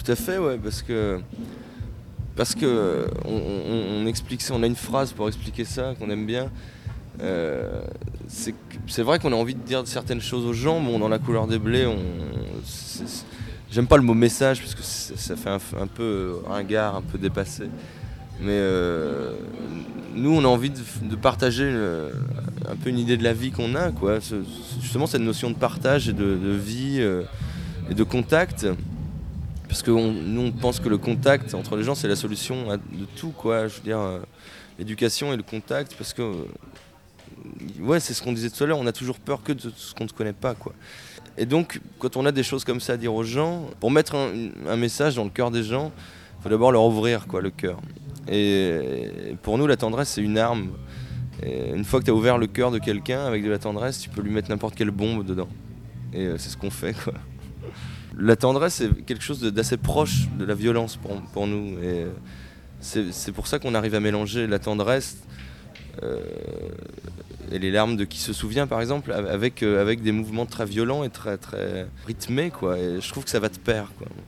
tout à fait, ouais, parce que on explique ça, on a une phrase pour expliquer ça qu'on aime bien. C'est vrai qu'on a envie de dire certaines choses aux gens. Bon, dans La couleur des blés, j'aime pas le mot message parce que ça fait un peu ringard, un peu dépassé. Mais nous, on a envie de partager un peu une idée de la vie qu'on a, quoi. Justement, cette notion de partage et de vie et de contact. Parce que nous, on pense que le contact entre les gens, c'est la solution de tout, quoi. Je veux dire, l'éducation et le contact, parce que ouais, c'est ce qu'on disait tout à l'heure, on a toujours peur que de ce qu'on ne connaît pas, quoi. Et donc, quand on a des choses comme ça à dire aux gens, pour mettre un message dans le cœur des gens, il faut d'abord leur ouvrir, quoi, le cœur. Et pour nous, la tendresse, c'est une arme. Et une fois que tu as ouvert le cœur de quelqu'un avec de la tendresse, tu peux lui mettre n'importe quelle bombe dedans. Et c'est ce qu'on fait, quoi. La tendresse, c'est quelque chose d'assez proche de la violence pour nous. Et c'est pour ça qu'on arrive à mélanger la tendresse et les larmes de Qui se souvient, par exemple, avec des mouvements très violents et très, très rythmés, quoi. Et je trouve que ça va de pair, quoi.